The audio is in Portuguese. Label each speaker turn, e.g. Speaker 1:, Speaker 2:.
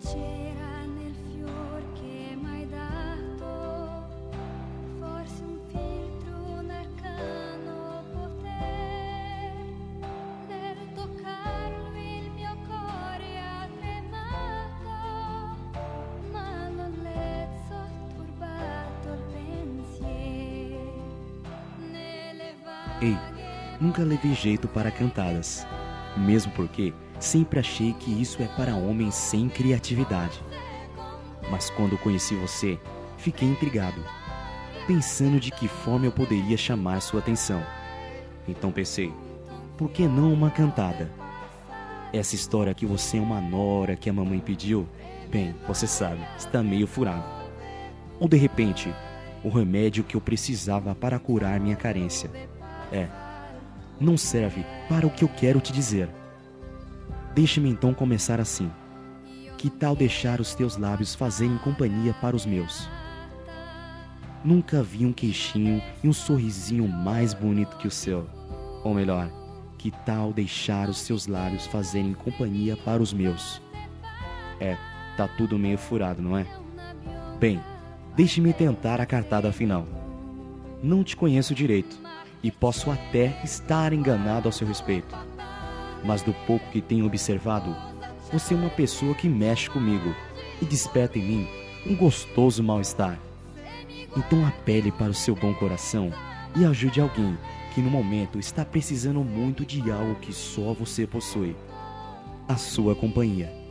Speaker 1: c'era nel fior che m'hai dato, forse un filtro, un arcano poter, nel toccarlo il mio cuore ha tremato, ma non l'è turbato il pensiero, nelle
Speaker 2: Ei,
Speaker 1: vaghe
Speaker 2: nunca levei jeito para cantadas, mesmo porque sempre achei que isso é para homens sem criatividade. Mas quando conheci você, fiquei intrigado, pensando de que forma eu poderia chamar sua atenção. Então pensei, por que não uma cantada? Essa história que você é uma nora que a mamãe pediu, bem, você sabe, está meio furado. Ou de repente, o remédio que eu precisava para curar minha carência. Não serve para o que eu quero te dizer. Deixe-me então começar assim. Que tal deixar os teus lábios fazerem companhia para os meus? Nunca vi um queixinho e um sorrisinho mais bonito que o seu. Ou melhor, que tal deixar os seus lábios fazerem companhia para os meus? Tá tudo meio furado, não é? Bem, deixe-me tentar a cartada final. Não te conheço direito e posso até estar enganado a seu respeito. Mas do pouco que tenho observado, você é uma pessoa que mexe comigo e desperta em mim um gostoso mal-estar. Então apele para o seu bom coração e ajude alguém que no momento está precisando muito de algo que só você possui: a sua companhia.